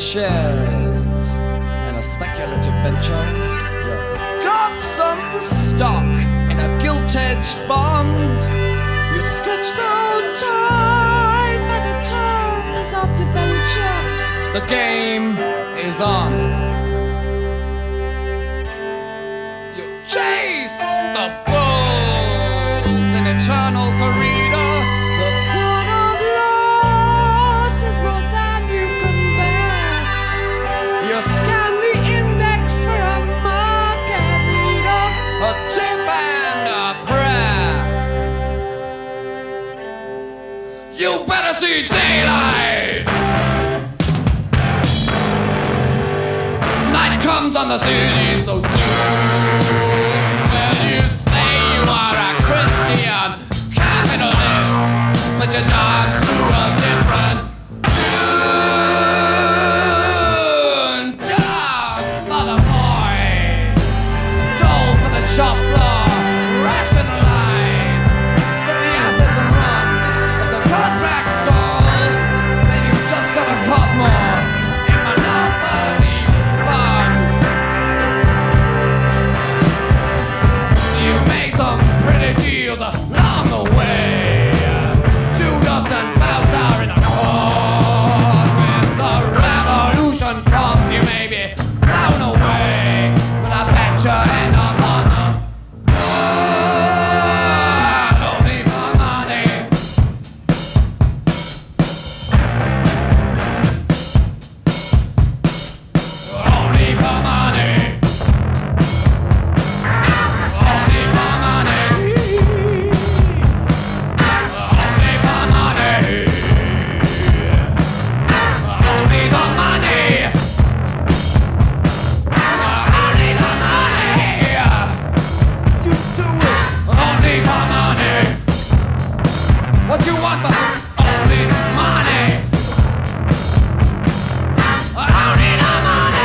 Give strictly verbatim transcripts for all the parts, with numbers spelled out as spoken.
shares in a speculative venture. You got some stock in a gilt-edged bond. You stretched out time by the terms of debenture. The game is on. You chase the bulls in eternal corridor. The thought of loss is more than you can bear. You scan the index for a market leader, a tip and a prayer. You better see daylight. Night comes on the city so soon. Well, you say you are a Christian capitalist, but you dance through a different tune. Jobs for the boy, dole for the shop floor, rationalize, skip the assets and run. If the contract stalls, then you just gotta pop more in Monopoly fun. You made some pretty deals along the way. Judas and Faustar in a cause. When the revolution comes, you may be blown away with a picture and a honor. Oh, only for money. Only for money. Only for money. Only for money. Only the money. Only the money. You do it. Only for money. What you want, but only money. Only the money.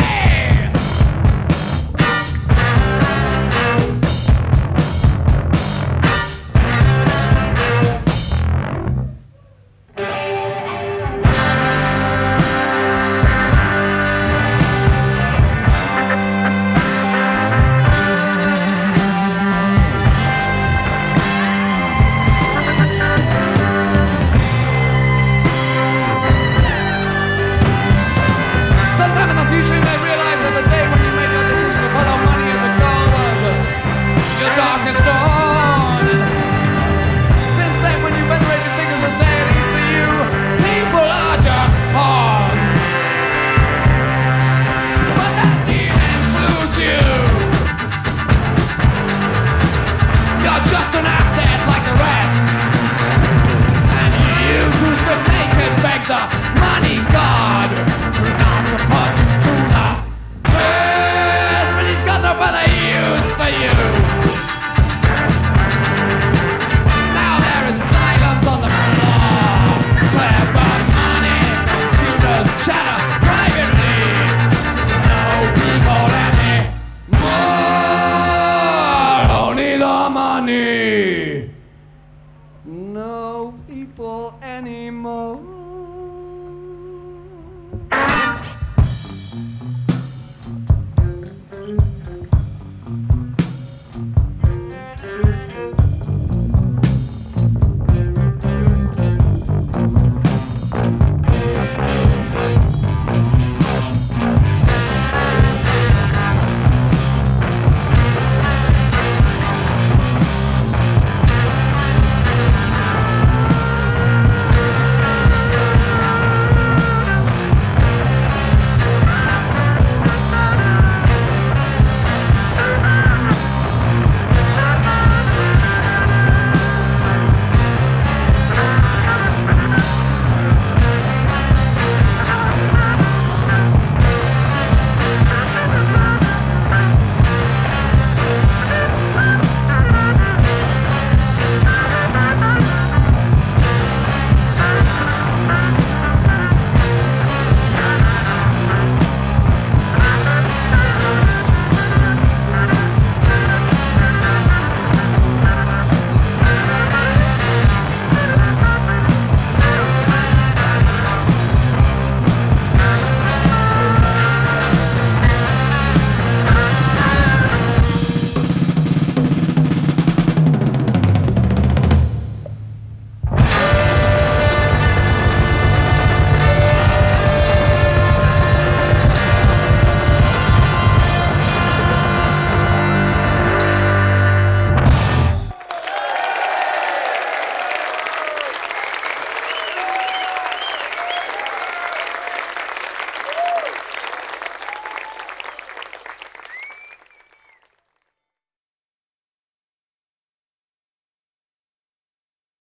Sometime in the future you may realize that the day when you made your decision to follow money as a goal was uh, your darkest dawn. Since then, when you venerate your fingers as deities for you, people are just pawns. But that includes you. You're just an asset like the rest. And you choose to naked beg the money god not to put you to the test, but he's got no further use for you. Now there is silence on the floor, where the money computers chatter privately. No people anymore, only the money. No people anymore.